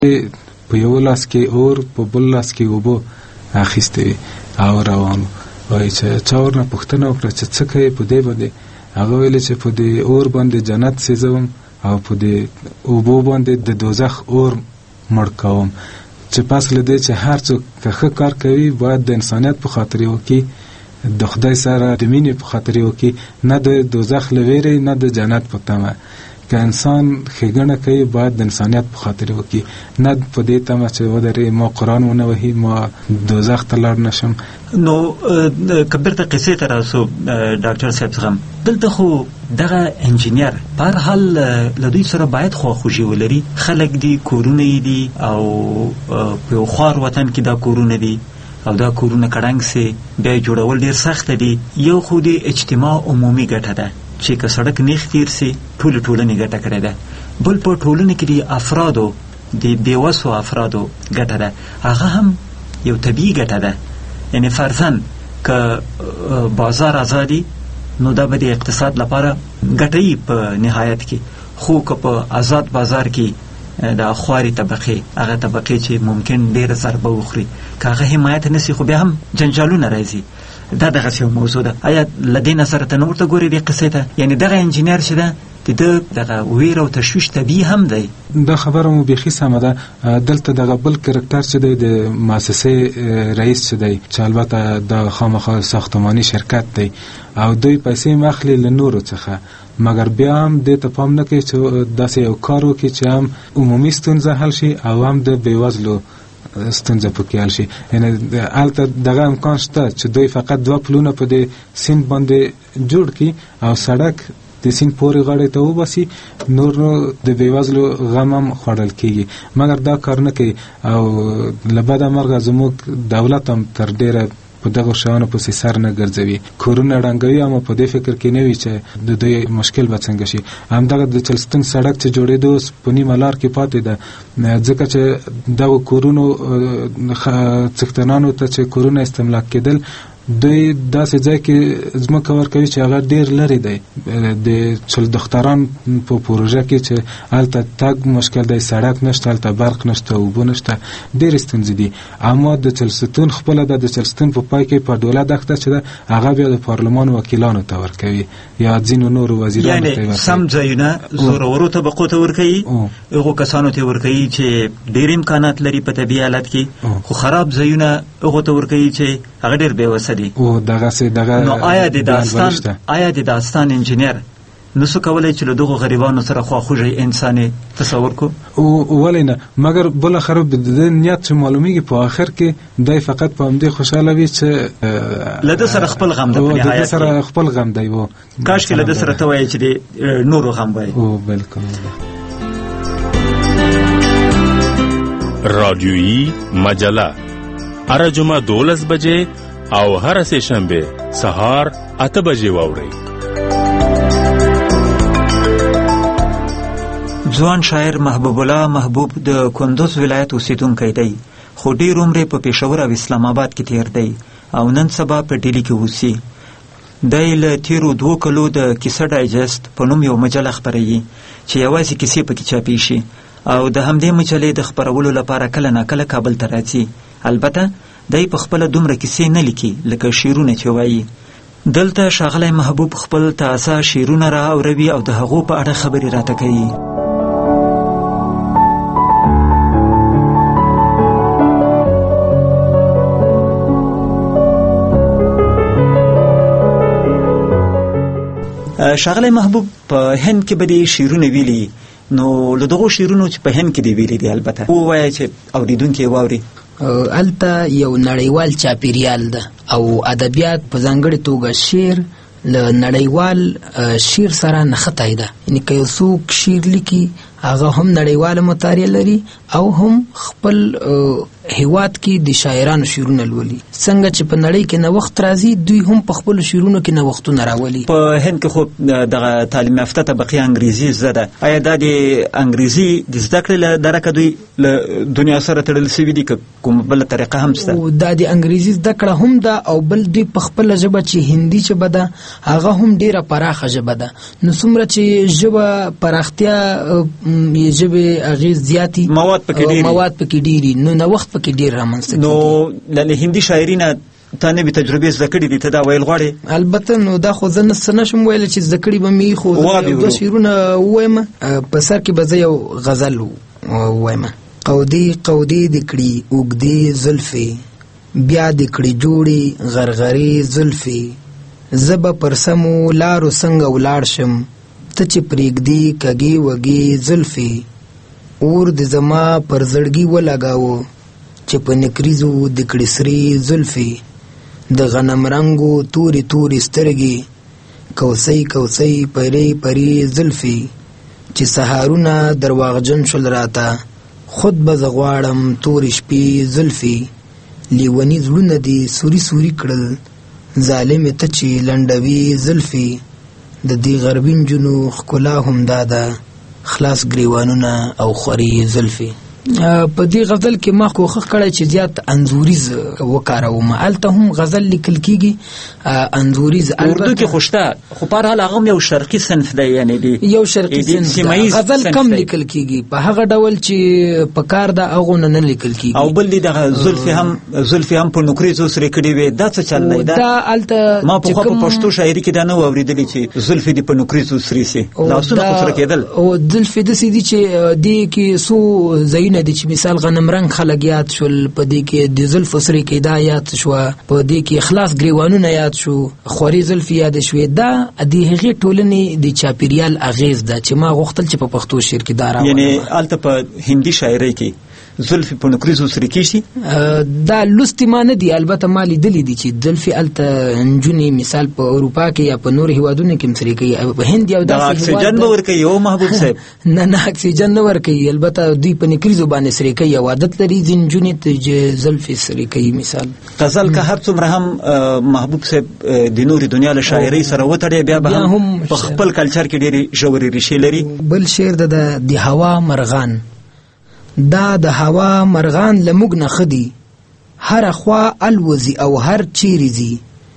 په یو لاس کې اور په بل لاس کې اوبه اخیستې او روان وای چې چا ورنه پوښتنه وکړه چې څه کوي په دې باندې. هغه ویل چې په دې اور باندې جنت سيزوم او په دې اوبو باندې د دوزخ اور مړ کوم. چې پس له دې چې هر څوک ښه کار کوي باید د انسانیت په خاطر وکړي، د خدای سره د مینې په خاطر وکړي، نه د دوزخ له ویرې نه د جنت په تمه. که انسان ښېګڼه کوي باید د انسانیت په خاطر وکړي، نه په دې تمه چې ودرې ما قرآن ونه وهي ما دوزخ ته لاړ نشم. نو که بیرته قصې ته راسو ډاکټر صاحب څخه، دلته خو دغه انجینیر په هر حال له دوی سره باید خواخوږي ولري. خلک دي، کورونه یې دي او په یو خوار وطن کې دا کورونه دي او دا کورونه کړنګ سي بیا جوړول ډېر سخت دي. یو خو د اجتماع عمومي ګټه ده چې که سړک نیغ تیر سي ټولې ټولنې ګټه کړې ده. بل په ټولنه کې د افرادو د بېوسو افرادو ګټه ده، هغه هم یو طبیعي ګټه ده. یعنی فرضاً که بازار آزادي نو دا به د اقتصاد لپاره ګټي په نهایت کې، خو که په آزاد بازار کې د خواري طبقې، هغه طبقې چې ممکن ډېره ضربه وخوري، که هغه حمایت نسی خو بیا هم جنجالونه راځي. دا دغه یو موضوع ده. آیا له دې نظره ته نه ورته ګورې دې قصې ته؟ یعنی دغه انجینر چې ده د ده دغه ویر او تشویش طبیعي هم دی. دا خبره مو بیخي سمه ده. دلته دغه بل کرکټر چې دی د مؤسسې رئیس چې دی، چې البته د خامخا ساختماني شرکت دی او دوی پیسې مخلي له نورو څخه، مګر بیا هم دې ته پام نه کوي چې داسې یو کار وکړي چې هم عمومي ستونزه حل شي او هم د بېوزلو ستونزه پکې حل شي. یعنی هلته دغه امکان شته چې دوی فقط 2 پلونه په دې سیند باندې جوړ کړي او سړک د سیند پورې غاړې ته وباسي، نور نو د بېوزلو غم هم خوړل کېږي، مګر دا کار نه کوي. او له بده مرغه زموږ دولت هم تر ډېره په دغه شیانو پسې سر نه ګرځوي، کورونه ړنګوي، اما په دې فکر کې نه وي چې د دوی مشکل به څنګه شي. همدغه د چلستون سړک چې جوړېدو اوس په نیمه لار کې پاتې ده، ځکه چې دغه کورونو څښتنانو ته چې کورونه استملاک کېدل، دوی داسې ځای کې ځمکه ورکوي چې هغه ډېر لرې دی د چلدختران په پروژه کې، چې هلته تګ مشکل دی، سړک نشته، هلته برق نشته، اوبه نشته، ډېرې ستونزې دي. اما د چلستون خپله ده، د چلستون په پای کې په ډوله دښته چې ده هغه بیا د پارلمان وکیلانو ته ورکوي یا ځینو نورو وزیرانو ته ورکوي. یعنې سم ځایونه زورورو طبقو ته ورکوي، هغو کسانو ته ورکوي چې ډېر امکانات لري په طبیعي حالت کې، خو خراب ځایونه هغو ته ورکوي چې هغه ډېر بېوسه دي. او دغه نو آیا د داستان انجینیر نسو کولای چې له دغو غریبانو سره خواخوږی انساني تصور کو؟ ولې نه، مګر بل اخر د نیت چې معلومیږي په آخر کې دای فقط په همدې خوشاله وي چې له ده سره خپل غم ده، په نهایت کې سره خپل غم دی. و کاش کې له ده سره ته وایې چې د نورو غم وایي. او بالکل. رادیویی مجله هر جمعه 12 بجې او هر سه شنبه سهار 8 بجې واورئ. ځوان شاعر محبوب الله محبوب د کندوز ولایت اوسیدونکی دی، خو ډېر عمر په پېښور او اسلام آباد کې تیر دی او نن سبا په ډیلي کې اوسي. دی له تیرو 2 کلو د کیسه ډایجست په نوم یو مجله خپروي چې یوازې کیسې پکې چاپېږي او د همدې مجلې د خپرولو لپاره کله ناکله کابل ته راځي. البته دی په خپله دومره کیسې نه لیکي لکه شعرونه چې وایي. دلته ښاغلی محبوب خپل تازه شعرونه را اوروي او د هغو په اړه خبرې راته کوي. ښاغلی محبوب په هند کې به دې شعرونه ویلي، نو له دغو شعرونو چې په هند کې دې ویلي دي البته ووایه چې اورېدونکي یې واوري. الته یو نړیوال چاپیریال ده او ادبیات په ځانګړې توګه شعر له نړیوال شعر سره نښتی ده. یعنې که یو څوک شعر لیکي هغه هم نړیواله مطالعه لري او هم خپل هیواد کې د شاعرانو شعرونه لولي. څنګه چې په نړۍ کې نوښت راځي دوی هم په خپل شعرونو کې نوښتونه راولي. په هند کې خو دغه تعلیم یافته طبقه انګریزي زده ده. آیا دا د انګریزي د زده کړې له درکه دوی له دنیا سره تړل شوي دي که کوم بله طریقه هم شته؟ دا د انګریزي زده کړه هم ده او بل دوی په خپله ژبه چې هندي ژبه ده هغه هم ډېره پراخه ژبه ده. نو څومره چې ژبه پراختیا ژبې اغېز زیاتي مواد پکې ډېري نو نوښت پکې ډېر رامنځته کېږي. نو له هندي شاعري نه تا نوې تجربې زده کړې دي، ته دا ویل غواړې؟ البته نو دا خو زه نشم ویلی چې زده کړې به مې خو دوه شعرونه ووایم. په سر کې به زه یو غزل ووایم. قودې قودې دې کړي اوږدې زلفې، بیا دې کړي جوړې غرغرې زلفې، زه به پر سمو لارو څنګه ولاړ شم، ته چې پرېږدې کږې وږې زلفې، اور دې زما پر زړګي ولګاوه چې په نکریزو د کړي سرې زلفې، د غنم رنګو تورې تورې سترګې، کوسۍ کوسۍ پرې پرې زلفې، چې سهارونه درواغجن شول راته، خود به زه غواړم تورې شپې زلفې، لیوني زړونه دې سوري سوري کړل، ظالمې ته چې لنډوي زلفې، د دې غربي نجونو ښکلا هم دا ده، خلاص ګریوانونه او خوري زلفې. په دې غزل کې ما کوښښ کړی چې زیات انځوریز وکاروم. هلته هم غزل لیکل کېږي انځوریز، اردو کې خو شته، خو په هر حال هغه هم یو شرقي صنف دی، یعنې یو شرقي صنف دی. غزل کم لیکل کېږي په هغه ډول چې په کار ده هغو نه لیکل کېږي. او بل دی دغه زلفې هم په نوکریزو سرې کړې وې، دا څه چل دی؟ دا هلته ما پخوا په پښتو شاعري کې دا نه و اورېدلي چې زلفې دې په نوکریزو سرې سي، لاسونه خو سره کېدل. زلفې داسې دي چې دې کې څو ځایونه دي چې مثال غنم رنګ خلک یاد شول، په دې کې د زلفو سرې کېدا یاد شوه، په دې کې خلاص ګریوانونه یاد شو، خوري زلفې یاد شوې. دا د هغې ټولنې د چاپېریال اغېز ده چې ما غوښتل چې په پښتو شعر کې دا راوړم. یعنې هلته په هندي شاعرۍ کې زلفې په نوکریزو سرې کېږي؟ دا لوستې ما نه دي، البته ما لیدلي دي چې زلفې هلته نجونې مثال په اروپا کې یا په نورو هېوادونو کې هم سرې کوي. په هند یو داسې اکسیجن به ورکوي او محبوب صاحب؟ نه اکسیجن نه ورکوي، البته دوی په نکریزو باندې سرې کوي او عادت لري ځینې نجونې چې زلفې سرې کوي. مثال غزل که هر څومره هم محبوب صاحب د نورې دنیا له شاعرۍ سره وتړی، بیا به هم په خپل کلچر کې ډېرې ژورې ریښې لري. بل شعر د هوا مرغان، دا د هوا مرغان له موږ نه ښه دي، هره خوا الوزي او هر چیرې ځي،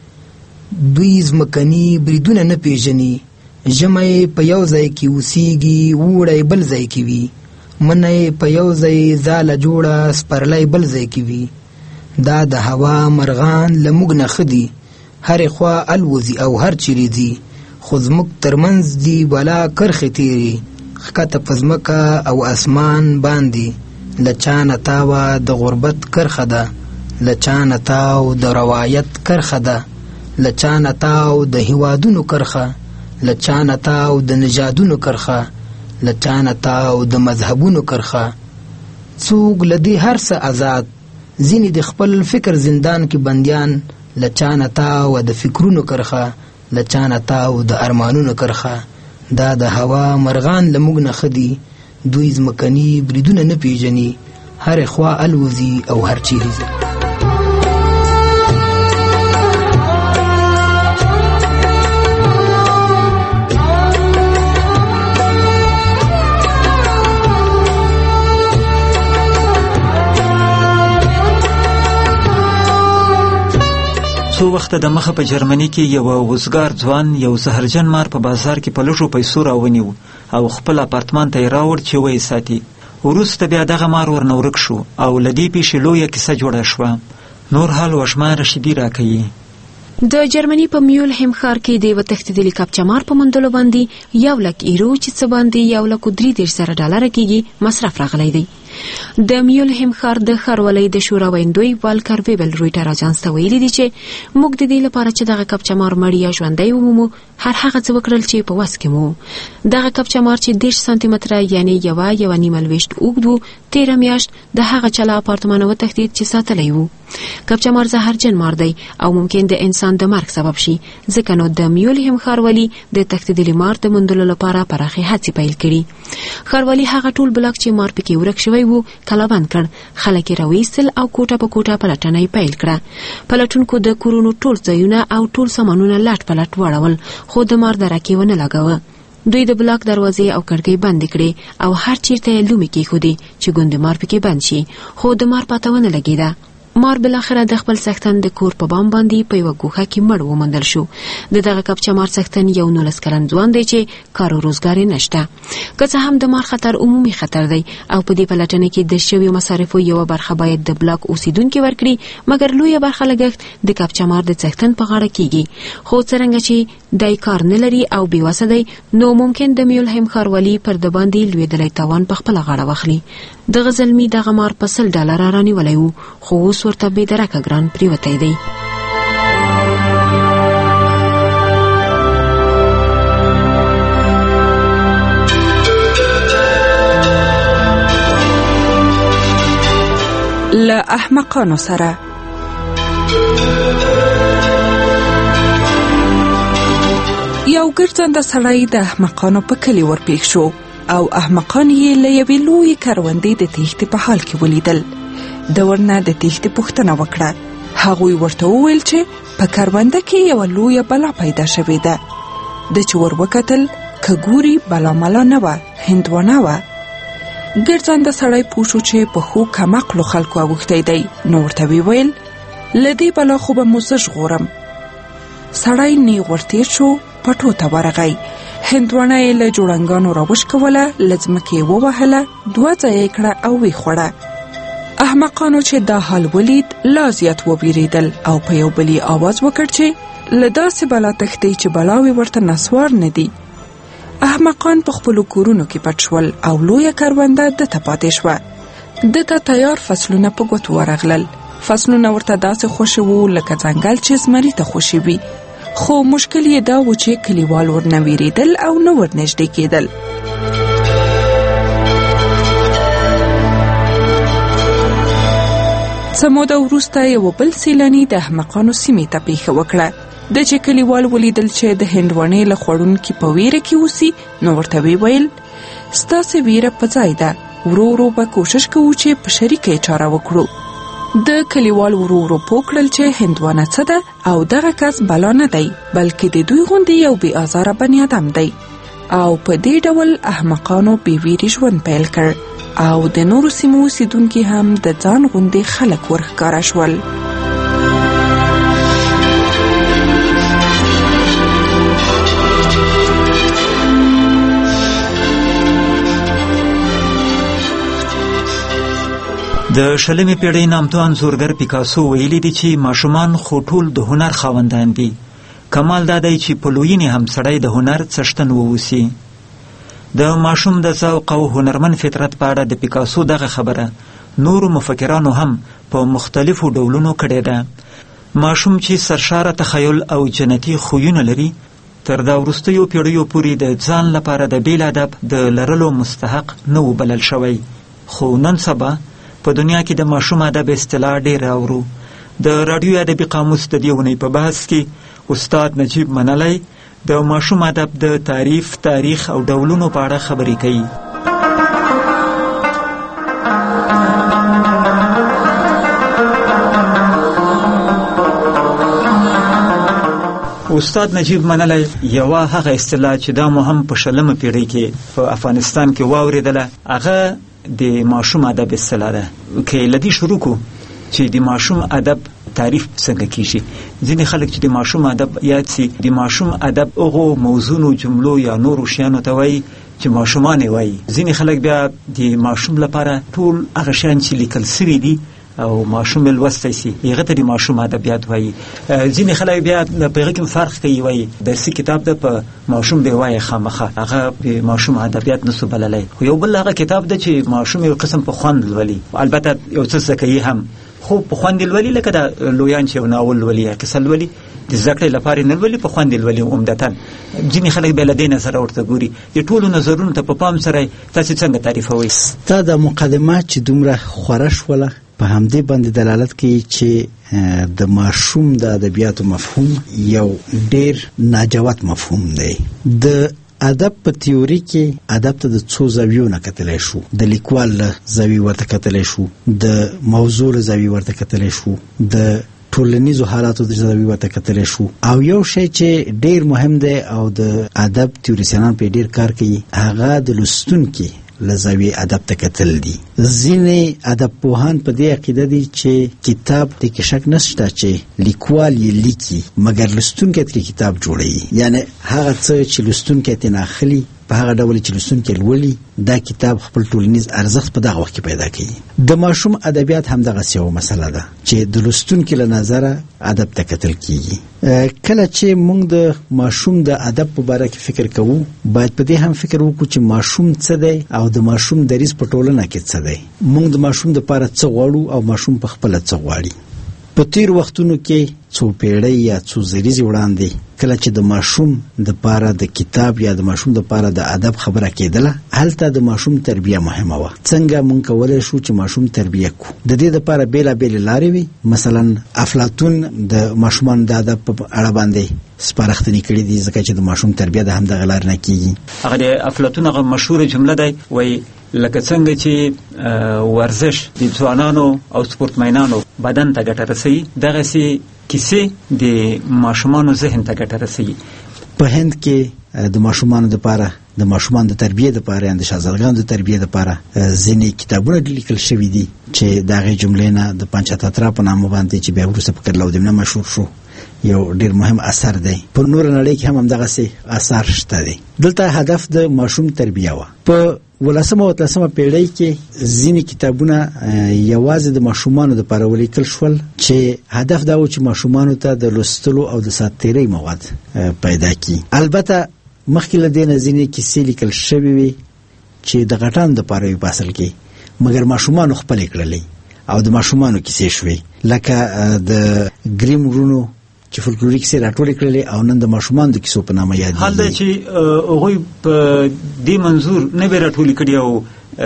دوی ځمکني بریدونه نه پېژني، ژمی په یو ځای کې اوسیږي اوړی بل ځای کې وي، منی په یو ځای ځاله جوړه سپرلی بل ځای کې وي، دا د هوا مرغان له موږ نه ښه دي، هرې خوا الوزي او هر چیرې ځي، خو زموږ ترمنځ دي بلا کرښې تېرې، ښکته په ځمکه او اسمان باندې، له چا نه تاوه د غربت کرښه ده، له چا نه تاو د روایت کرښه ده، له چا نه تاو د هیوادونو کرښه، له چا نه تاو د نژادونو کرښه، له چا نه تاو د مذهبونو کرښه، څوک له دې هر څه آزاد، ځینې د خپل فکر زندان کې بندیان، له چا نه تاو د فکرونو کرښه، له چا نه تاو د ارمانونو کرښه، دا د هوا مرغان له موږ نه ښه دي، دوی ځمکني بریدونه نه پېژني، هرې خوا الوزي او هر چیرې ځي. څو وخته د مخه په جرمني کې یو وزګار ځوان یو زهرجن مار په بازار کې په لږو پیسو راونیو او خپل اپارتمان ته یې راوړ چې ویې ساتي. وروسته بیا دغه مار ورنه ورک شو او له دې پیښې لویه کیسه جوړه شوه. نور حال وشمه رشیدي راکوي. د جرمني په میولهیم ښار کې د یوه تښتېدلي کپچمار په موندلو باندې 1,00,000 یورو چې څه باندې 1,33,000 ډالره کېږي مصرف راغلی دی. د میولهیم ښار د ښاروالۍ د شورا ویندوی والکر ویبل رویټر اجانس ته ویلي دي چې موږ د دې لپاره چې دغه کپچمار مړ یا ژوندی ومومو هر هغه څه وکړل چې په وس کې مو. دغه کپچمار چې 10 سانتي متره یعنی 1.5 اوږد و، 13 میاشت د هغه چا له اپارتمانه وتښتېد چې ساتلی و. کپچمار زهرجن مار دی او ممکن د انسان د مرګ سبب شي، ځکه نو د میولهیم ښاروالي د تښتېدلي مار د موندلو لپاره پراخې هڅې پیل کړي. ښاروالي هغه ټول بلاک چې مار پکې ورک شوی شوی وو کلابند کړ. خلک یې راویستل او کوټه په کوټه پلټنه یې پیل کړه. پلټونکو د کورونو ټول ځایونه او ټول سامانونه لټ پلټ واړول خو د مار درکې ونه لګاوه. دوی د بلاک دروازې او کړکۍ بندې کړې او هر چیرته یې لومې کېښودې چې ګوندې مار پکې بند شي، خو د مار پته ونه لګېده. مار بالاخره د خپل څښتن د کور په بام باندې په یوه ګوښه کې مړ وموندل شو. د دغه کپچمار څښتن یو 19 کلن ځوان دی چې کار او روزګار یې نشته. که څه هم د مار خطر عمومي خطر دی او په دې پلټنه کې د شویو مصارفو یوه برخه باید د بلاک اوسیدونکي ورکړي، مګر لویه برخه لګښت د کپچمار د څښتن په غاړه کیږي. خو څرنګه چې دی کار نه لري او بېوسه دی، نو ممکن د میولهیم ښاروالي پر د باندې لوېدلی تاوان په خپله غاړه واخلي. دغه زلمي دغه مار په $100 رانیولی و، خو اوس ورته بې درکه ګران پریوتی دی. له احمقانو سره یو ګرځنده سړی د احمقانو په کلي ورپېښ شو او احمقان یې له یوې لویې کروندې د تېښتې په حال کې ولیدل. د ورنه د تېښتې پوښتنه وکړه. هغوی ورته وویل چې په کرونده کې یوه لویه بلا پیدا شوې ده. د چې ور وکتل که ګوري بلا ملا نه وه، هندوانه وه. ګرځنده سړی پوه شو چې په ښو کمعقلو خلکو اوښتی دی، نو ورته ویل له دې بلا خو به مو زه ژغورم. سړی نیغ ورتېر شو، پټو ته ورغی. هندوانه یې له جوړنګانو راوشکوله، له ځمکې یې ووهله، 2 ځایه یې کړه او ویې خوړه. احمقانو چې دا حال ولید لا زیات وبېرېدل او په یو بل یې آواز وکړ چې له داسې بلا تښتئ چې بلاوې ورته نسوار نه دي. احمقان په خپلو کورونو کې پټ شول او لویه کرونده دته پاتې شوه. دته تیار فصلونه په ګوتو ورغلل. فصلونه ورته داسې خوښ وو لکه ځنګل چې زمري ته خوشي وي. خو مشکل یې دا و چې کلیوال ورنه ویریدل او نه ورنږدې کېدل. څه موده وروسته یو بل سیلاني د احمقانو سیمې ته پیښه وکړه. د چې کلیوال ولیدل چې د هندوانې له خوړونکي په ویره کې اوسي، نو ورته ویل ستاسې ویره په ځای ده، ورو ورو به کوشش کوو چې په شریکه یې چاره وکړو. د کلیوال ورو ورو پوه کړل چې هندوانه څه ده او دغه کس بلا نه دی، بلکې د دوی غوندې یو بې آزاره بني آدم دی. او په دې ډول احمقانو بې ویرې ژوند پیل کړ او د نورو سیمو اوسیدونکي هم د ځان غوندې خلک ورښکاره شول. د 20مې پیړۍ نامتو انځورګر پیکاسو ویلي دي چې ماشومان خو ټول د هنر خاوندان دي، کمال دا دی چې په لویینې هم سړی د هنر څښتن واوسي. د ماشوم د ذوق او هنرمن فطرت په اړه د پیکاسو دغه خبره نورو مفکرانو هم په مختلفو ډولونو کړې ده. ماشوم چې سرشاره تخیل او جنتي خویونه لري، تر دا وروستیو پیړیو پورې د ځان لپاره د بیل ادب د لرلو مستحق نه و بلل شوی. خو نن سبا په دنیا کې د ماشوم ادب اصطلاح ډېره اورو. د راډیو ادبي قاموس د دې اونۍ په بحث کې استاد نجیب منلی د ماشوم ادب د تعریف، تاریخ او ډولونو په اړه خبرې کوي. استاد نجیب منلی یوه هغه اصطلاح چې دا مو هم په 20مه پیړۍ کې په افغانستان کې واورېدله، هغه د ماشوم ادب اصطلاح ده. که له دې شروع کو چې د ماشوم ادب تعریف څنګه کیږي. ځینې خلک چې د ماشوم ادب یاد سي، د ماشوم ادب هغو موضوعونو، جملو یا نورو شیانو ته وایي چې ماشومان یې وایي. ځینې خلک بیا د ماشوم لپاره ټول هغه شیان چې لیکل سوي دي او ماشوم یې لوستی سي، هغه ته د ماشوم ادبیات وایي. ځینې خلک بیا په هغه کې فرق کوي، وایي درسي کتاب ده په ماشوم به وایي خامخا، هغه د ماشوم ادبیات نسو بللی. خو یو بل هغه کتاب ده چې ماشوم یو قسم په خوند لولي، البته یو څه زده کوي هم، خو په خوند لولي، لکه د لویان چې یو ناول لولي یا کیسه لولي، د زده کړې لپاره نه لولي، په خوند لولي عمدتاً. ځینې خلک بیا له دې نظره ورته ګوري. د ټولو نظرونو ته په پام سره تاسې څنګه تعریفوئ؟ ستا د مقدمات چې دومره خوره شوله په همدې باندې دلالت کوي چې د ماشوم د ادبیاتو مفهوم یو ډیر ناجوت مفهوم دی. د ادب په تیوري کې ادب ته د څو زاویو نه کتلی شو، د لیکوال له زاویې ورته کتلی شو، د موضوع له زاویې ورته کتلی شو، د ټولنیزو حالاتو د زاویې ورته کتلی شو. او یو شی چې ډیر مهم دی او د ادب تیوریسیانان په ډیر کار کوي هغه د لوستونکي له زاویې ادب ته کتل دي. ځینې ادب پوهان په دې عقیده دي چې کتاب د کې شک نشته چې لیکوال یې لیکي مګر لوستونکی ترې کتاب جوړوي، یعنی هغه څه چې لوستونکی ترې اخلي په هغه ډول چې لوستونکی لولي دا کتاب خپل ټولنیز ارزښت په دغه وخت کې پیدا کوي. د ماشوم ادبیات هم دغه یو مسله ده چې د لوستونکي له نظره ادب ته کتل کیږي. کله چې موږ د ماشوم د ادب په اړه کې فکر کوو باید په دې هم فکر وکړو چې ماشوم څه دی او د ماشوم دریځ په ټولنه کې څه دی. موږ د ماشوم لپاره څه غواړو او ماشوم په خپل څه غواړي. په تیر وختونو کې څو پیړۍ یا څو زریزې وړاندې کله چې د ماشوم د پاره د کتاب یا د ماشوم د پاره د ادب خبره کېدله هلته د ماشوم تربیه مهمه وه. څنګه مونږ کولای شو چې ماشوم تربیه کو؟ د دې لپاره بیلابېلې لارې وي. مثلا افلاطون د ماشومان د ادب په اړه باندې سپارښتنې کړې دي ځکه چې د ماشوم تربیه د همدغه لارې نه کېږي. هغه د افلاطون هغه مشهوره جمله دی وایي لکه څنګه چې ورزش د ځوانانو او سپورتمینانو بدن ته ګټه رسوي دغسې کیسې د ماشومانو ذهن ته ګټه رسوي. په هند کې د ماشومانو لپاره د ماشومان د تربیه لپاره یا د شاګردانو د تربیه لپاره ځینې کتابونه لیکل شوي دي چې دغه جملې نه د پنچاتاترا په نامه باندې چې بیا وروسته په کرلاودمنه مشهور شو یو ډیر مهم اثر دی. په نور نړۍ کې هم دغسې اثر شته دی. دلته هدف د ماشوم تربیه و. په 18 او 19 پیړۍ کې ځینې کتابونه یوازې د ماشومانو لپاره ولیکل شول چې هدف دا و چې ماشومانو ته د لوستلو او د ساتیرۍ مواد پیدا کړي. البته مخکې له دې نه ځینې کیسې لیکل شوې وي چې د غټانو لپاره یې باسل کې مګر ماشومانو خپلې کړلې او د ماشومانو کیسې شوې لکه د ګریم ورونو چې فولکلوریک کیسې راټولې کړلې او نن د ماشومانو د کیسو په نامه یادېږي. حال دا چې هغوی په دې منظور نه وې راټولې کړي او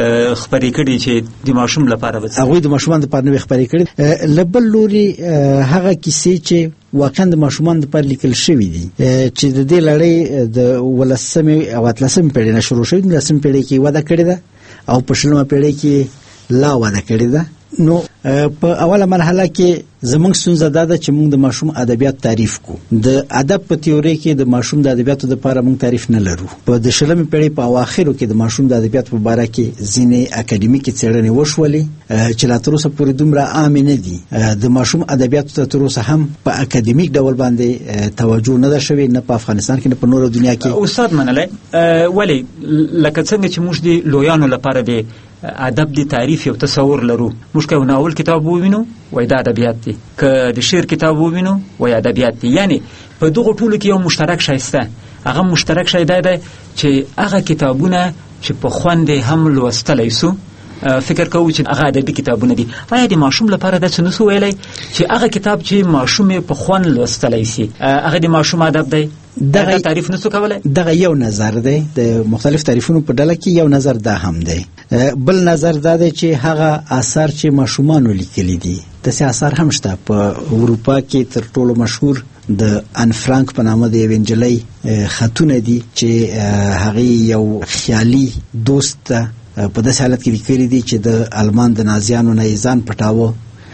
خپرې کړي چې د ماشوم لپاره به هغوی د ماشومانو لپاره نه وې خپرې کړي. له بل لوري هغه کیسې چې واقعا د ماشومانو لپاره لیکل شوي دي چې د دې لړۍ د 18 او 19 پیړۍ نه شروع شوې، 19 پیړۍ کې وده کړې ده او په 20 پیړۍ کې لا وده کړې ده. نو په اوله مرحله کې زمونږ ستونزه دا ده چې موږ د ماشوم ادبیات تعریف کو. د ادب په تیوري کې د ماشوم د ادبیاتو لپاره موږ تعریف نه لرو. په 20 پیړۍ په اواخرو کې د ماشوم د ادبیاتو په اړه کې ځینې اکاډمیکي څېړنې وشولې چې لا تر اوسه پورې دومره عام نه دي. د ماشوم ادبیاتو ته تر اوسه هم په اکاډمیک ډول باندې توجه نه ده شوې، نه په افغانستان کې نه په نورو دنیا کې. استاد منلی ولې لکه څنګه چې موږ د لویانو لپاره د ادب دی تعریف یو تصور لرو، موږ که ناول کتاب ووینو وای دا ادبیات دي، که د شعر کتاب ووینو وای ادبیات دي. یعنی په دغه ټولو کې یو مشترک شی شته. هغه مشترک شی دا دی چې هغه کتابونه چې په خوند هم لوستلی سو فکر کوو چې هغه ادبي کتابونه دي. آیا د ماشوم لپاره دا څه نسو ویلی چې هغه کتاب چې ماشوم په خوند لوستلی سي هغه د ماشوم ادب دی؟ دغه تعریف نسو کولای. دغه یو نظر دی. د مختلف تعریفونو په ډله کې یو نظر دا هم دی. بل نظر دا دی چې هغه آثار چې ماشومانو لیکلي دي داسې آثار هم شته. په اروپا کې تر ټولو مشهور د ان فرانک په نامه د یوې نجلۍ خطونه دي چې هغې یو خیالي دوست ته په داسې حالت کې لیکلي دي چې د آلمان د نازیانو نه یې ځان پټاوه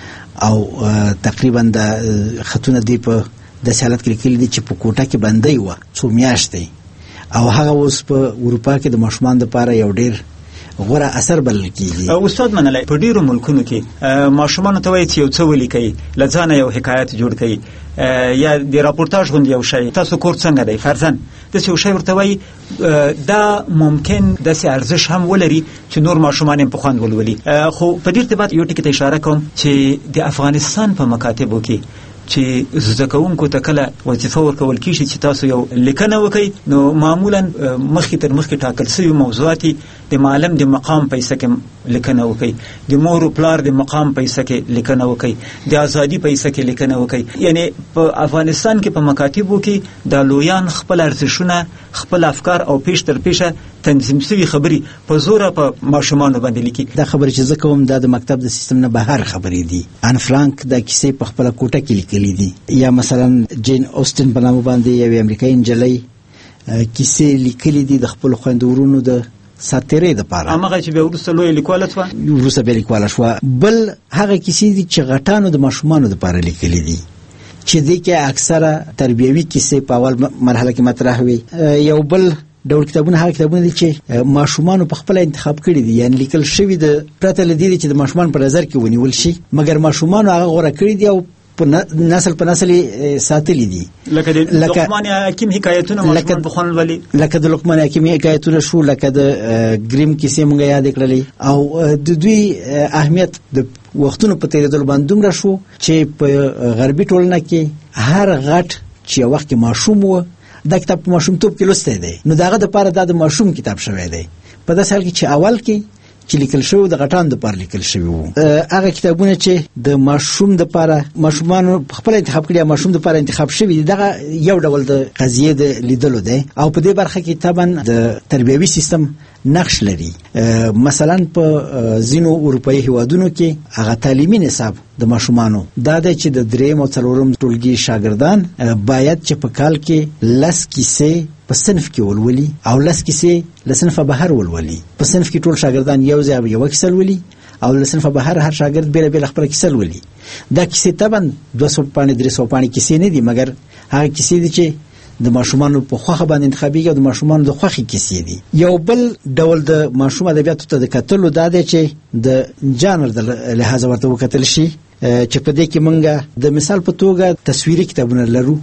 او تقریبا د خطونه دی په داسې حالت کې لیکلي دي چې په کوټه کې بندۍ وه څو میاشتې او هغه اوس په اروپا کې د ماشومانو لپاره یو ډېر غوره اثر بلل کېږي. استاد منلی په ډېرو ملکونو کې ماشومانو ته وایي چې یو څه ولیکئ، له ځانه یو حکایت جوړ کړئ یا د راپورتاژ غوندې یو شی، تاسو کور څنګه دی فرضاً داسې یو شی ورته وایي، دا ممکن داسې ارزش هم ولري چې نور ماشومان یې په خوند ولولي. خو په دې ارتباط یو ټکي ته اشاره کوم چې د افغانستان په مکاتبو کې چې زده کوونکو ته کله وظیفه ورکول کېږي چې تاسو یو لیکنه وکئ، نو معمولا مخکې تر مخکې ټاکل شوي موضوعات د معلم د مقام په حیثه کې لیکنه وکئ، د مور و پلار د مقام په حیثه کې لیکنه وکئ، د ازادي په حیثه کې لیکنه وکئ. یعنی په افغانستان کې په مکاتبو کې د لویان خپل ارزښونه، خپل افکار او پیش تر پیشه تنظیم شوي خبرې په زوره په ماشومانو باندې لیکي. دا خبرې چې زه کوم دا د مکتب د سیستم نه بهر خبرې دي. ان فرانک دا کیسې په خپله کوټه کې لیکلي دي. یا مثلا جین اوسټن په نامه باندې یوې امریکایي نجلۍ کیسې لیکلي دي د خپل خویندورونو د ساتیرې دپاره، هغه چې به وروسته لویه لیکواله شوه، وروسته بیا لیکواله شوه. بل هغه کیسې دي چې غټانو د ماشومانو دپاره لیکلي دي چې دې کې اکثره تربیوي کیسې په اول مرحله کې مطرح وي. یو بل ډول کتابونه هغه کتابونه دي چې ماشومانو په خپل انتخاب کړي دي، یعنی لیکل شوی د پرته لدی چې د ماشومان په نظر کې ونیول شي، مګر ماشومانو هغه غوړه کړی دي او نسل په نسل ساتلی دي. لکه د لقمان حکیم حکایتونه ماشومان په خوان ولي، لکه د لقمان حکیم حکایتونه شو، لکه د گریم کیسې مونږ یاد کړلې. او د دوی اهمیت د وختونو په تیریدل باندې دومره شو چې په غربي ټولنه کې هر غټ چې وخت کې ماشوم و دا کتاب په ماشومتوب کې لوستی دی، نو دغه دپاره دا د ماشوم کتاب شوی دی. په داسې حال کې چې اول کې چې لیکل شوی د غټانو دپاره لیکل شوی وو، هغه کتابونه چې د ماشوم دپاره ماشومانو په خپل انتخاب کړي، ماشوم دپاره انتخاب شوی دي، دغه یو ډول د قضیې د لیدلو دی. او په دې برخه کې طبعا د تربیوي سیستم نقش لري. مثلا په ځینو اروپایي هیوادونو کې هغه تعلیمي نصاب د ماشومانو دا دی چې د 3 او 4 ټولګي شاګردان باید چې په کال کې 10 کیسې په صنف کې ولولي او 10 کیسې له صنفه بهر ولولي. په صنف کې ټول شاګردان یو ځای یو کیسه ولولي او له صنفه بهر هر شاګرد بیل بیل خپل کیسه ولولي. دا کیسې طبعا 200 پاڼې 300 پاڼې کیسې نه دي، مګر هغه کیسې دي چې د ماشومانو په خوخه باندې انتخابي او د ماشومانو د خوخي کیسې دي. یو بل ډول د ماشوم ادبیاتو ته د کتلو دا دی چې د جانر د لحاظ ورته وکتل شي، چې په دې کې مونږه د مثال په توګه تصویري کتابونه لرو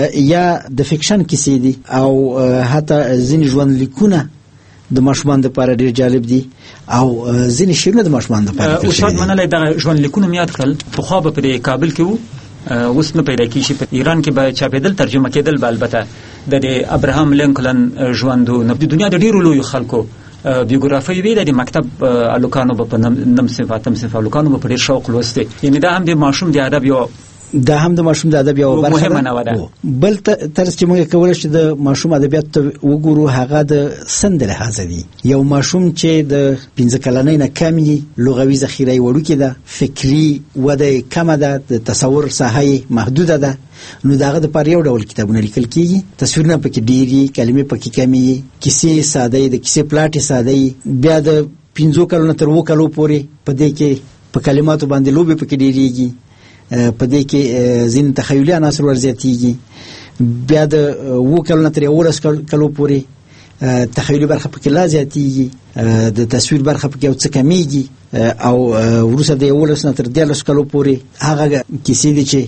یا د فکشن کیسې دي او حتی ځینې ژوند لیکونه د ماشومان لپاره ډیر جالب دي او ځینې شعرونه د ماشومان لپاره. او شاید منلای د ژوند لیکونه یاد کړل په خو په کابل کې وو، اوس نه پیدا کیږي. په ایران کې به چاپېدل ترجمه کېدل، به البته د ابراهام لینکلن ژوندونه د دنیا د ډیرو لویو خلکو بیوګرافي وی د مکتب الوکانو په نم صفات الوکانو په ډیر شوق لوسته. یعنی دا هم د ماشوم د ادب یو دا هم د ماشوم د ادب یو مهمه نه ده. بل طرز چې موږ کولای شو د ماشوم ادبیات ته وګورو هغه د سند لحاظ دي. یو ماشوم چې د 15 کلنۍ نه کمی لغوي ذخیره وړوکې ده، فکری وده کمه ده، د تصور ساحه محدوده ده، نو داغه د پر یو ډول کتابونه لیکل کیږي، تصویرونه پکې ډیری، کلمې پکې کمی، کیسې ساده دي، کیسې پلاټي ساده، بیا د 15 کلونو تر 2 کلو پورې په دې کې په کلماتو باندې لوبي پکې ډیریږي، په دې کې ځین تخیلي عناصر ورزیاتېږي، بیا د 2 کلونو تر 11 کلو پورې تخیلي برخه پکې لا زیاتېږي، د تصویر برخه پکې او څه کمیږي، او وروسته د 11 تر 13 کلو پورې هغه کیسې دي چې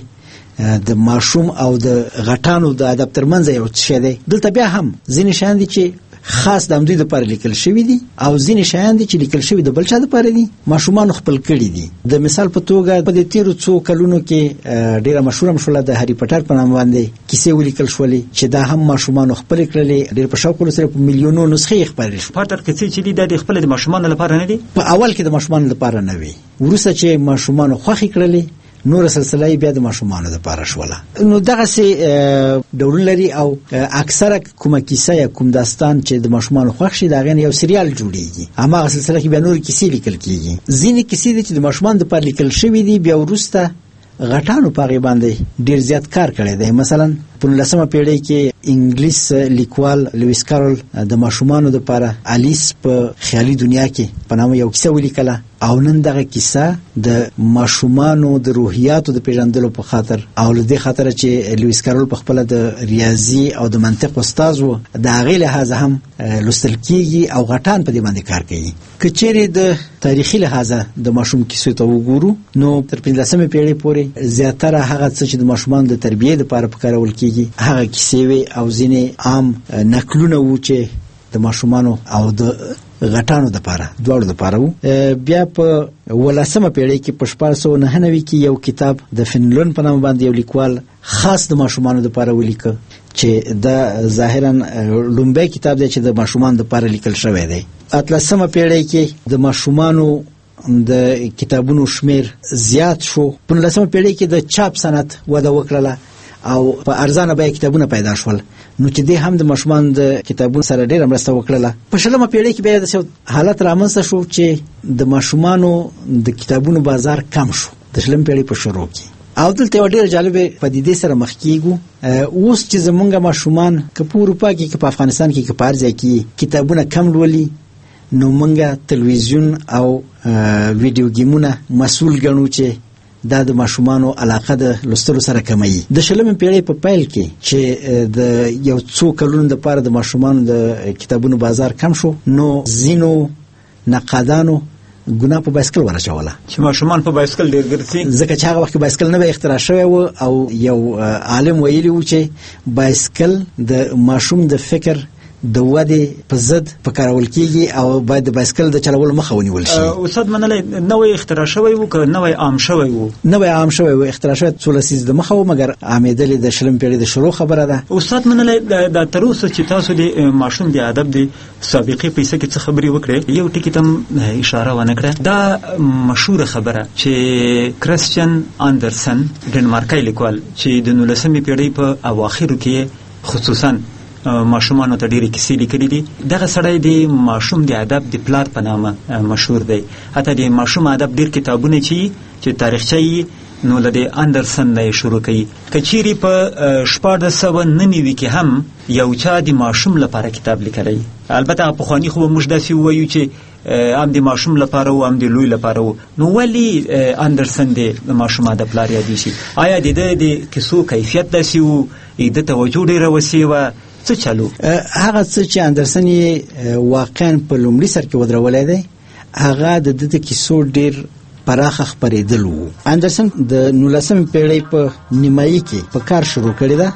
د ماشوم او د غټانو د ادب ترمنځ یو څه دی. دلته بیا هم ځینې شیان دي چې خاص د دوی لپاره لیکل شوی دي او ځینې شیان دي چې لیکل شوی د بل چا لپاره دي، ماشومان خپل کړي دي. د مثال په توګه په دې تیرو څو کلونو کې ډیره مشهوره شوله د هری پټر په نام باندې کیسې ولیکل شولې چې دا هم ماشومان خپل کړلې، ډیر په شوق سره په میلیونونو نسخې خپرې شو. پټر کیسې چې دي د خپل د ماشومان لپاره نه دي، په اول کې د ماشومان لپاره نه وي، وروسته چې ماشومان خوښي کړلې نور سلسله بیا د ماشومانو لپاره شوله. نو دغه سي ډول لري او اکثره کومه کیسه یا کوم داستان چې د ماشومانو خوښ شي دا غن یو سریال جوړیږي، اما سلسله کې بیا نور کیسې لیکل کیږي. ځینې کیسې چې د ماشومانو لپاره لیکل شوی دي بیا ورسته غټانو پاغي باندې ډیر زیات کار کړی دی. مثلا په 19مه پیړۍ کې انګلیس لیکوال لویس کارول د ماشومانو لپاره الیس په خیالي دنیا کې په نامه یو کیسه ولیکله او نن دغه کیسه د ماشومانو د روحیاتو د پیژندلو په خاطر او له دې خاطر چې لویس کارول په خپل د ریاضي او د منطق استاد وو د هغې لحاظه هم لوستل کیږي او غټان په دې باندې کار کوي. که چیرې د تاریخي لحاظه د ماشوم کیسو ته وګورو نو تر 15مه پیړۍ پورې زیاتره هغه څه چې د ماشومان د تربیې لپاره پکارول کیږي هغه کیسې وي او ځینې عام نقلونه وو چې د ماشومانو او د غټانو لپاره دواړو لپاره وو. بیا په 18مه پیړۍ کې په 1499 کې یو کتاب د فنلون په نامه باندې یو لیکوال خاص د ماشومانو لپاره ولیکه چې دا ظاهرا لومبی کتاب دی چې د ماشومانو لپاره لیکل شوی دی. 18مه پیړۍ کې د ماشومانو د کتابونو شمیر زیات شو. په 19مه پیړۍ کې د چاپ صنعت وده وکړه او په ارزانه بیه کتابونه پیدا شول، نو چې دې هم د ماشومان د کتابونو سره ډیره مرسته وکړه. په 20مه پیړۍ کې بیا د حالت رامنځته شو چې د ماشومانو د کتابونو بازار کم شو د 20مه پیړۍ په شروع کې. او دلته یو ډېر جالب پدیدې سره مخ کیږو. اوس چې زمونږ ماشومان که په اروپا کې که په افغانستان کې که په هر ځای کې کتابونه کم لولي، نو مونږ تلویزیون او ویډیو گیمونه مسؤل ګڼو چې دا د ماشومانو علاقه د لوستلو سره کموي. د 20مې پیړۍ په پیل کې چې د یو څو کلونو لپاره د ماشومانو د کتابونو بازار کم شو، نو ځینو نقادانو ګناه په بایسکل ورچوله چې ماشومان په بایسکل ډېر ګرځي، ځکه چې هغه وخت بایسکل نه به اختراع شوی و او یو عالم ویلی و چې بایسکل د ماشوم د فکر د ودې په ضد پکارول کیږي او باید د بایسکل د چلولو مخه ونیول شي. استاد منلی نوې اختراع شوی و که نوې عام شوی و؟ نوې عام شوی و، اختراع شوی 16 لسیزه د مخه و، مګر عامېدلې د 20مې پیړۍ د شروع خبره ده. استاد منلی دا تر اوسه چې تاسو د ماشوم د ادب د سابقې په څه کې څه خبرې وکړې، یو ټکي ته اشاره ونه کړه. دا مشهوره خبره چې کرسچن اندرسن ډنمارکي لیکوال چې د 19مې پیړۍ په اواخرو کې خصوصا ماشومانو ته ډېرې کیسې لیکلي دي، دغه سړی د ماشوم د ادب د پلار په نامه مشهور دی. حتی د ماشوم ادب ډېر کتابونه چې تاریخچه یې نو له د اندرسن نه شروع کوي. که چیرې په 1499 کې هم یو چا د ماشوم لپاره کتاب لیکلی، البته پخواني خو موږ داسې ووایو چې هم د ماشوم لپاره و هم د لوی لپاره و، نو ولې اندرسن د ماشوم ادب پلار یادېږي؟ آیا د ده د کیسو کیفیت داسې و، د توجه ډېره وسې وه، څه چلو؟ هغه څه چې اندرسن یې واقعا په لومړي سر کې ودرولی دی، هغه د ده د کیسو ډېر پراخه خپرېدل و. اندرسن د 19مې پیړۍ په نیمایي کې په کار شروع کړې ده.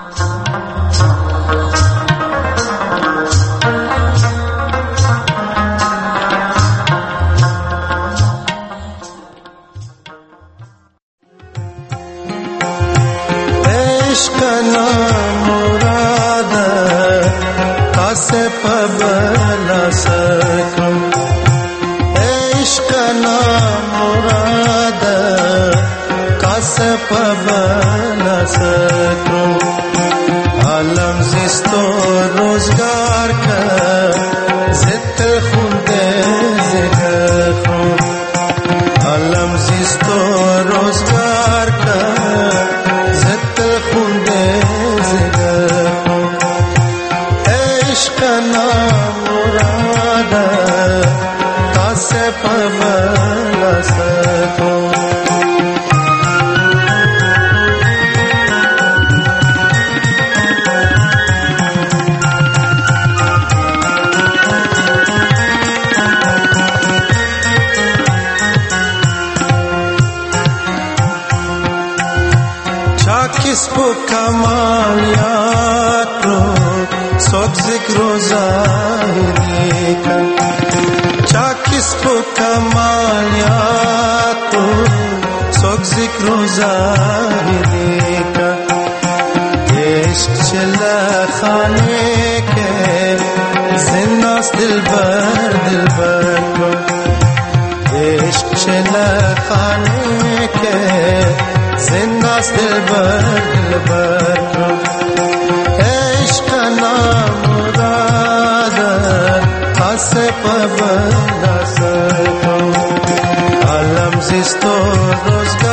عالم زیست و روزگار که زد خونده زگر خون، عالم زیست و روزگار که زد خونده زگر خون. عشق نامراده کاسه پبلا سکون. इसको कमालियात रो सब जिक्र ज़ाहिरी का, चाक इसको कमालियात रो सब जिक्र ज़ाहिरी का. इश्क चला खाने के जिन्नास दिलबर दिलबर को, इश्क चला खाने के जिन्नास दिलबर दिलबर को. इश्क नामुराद खासे पबंदा सको, आलम जिस्तो रोज़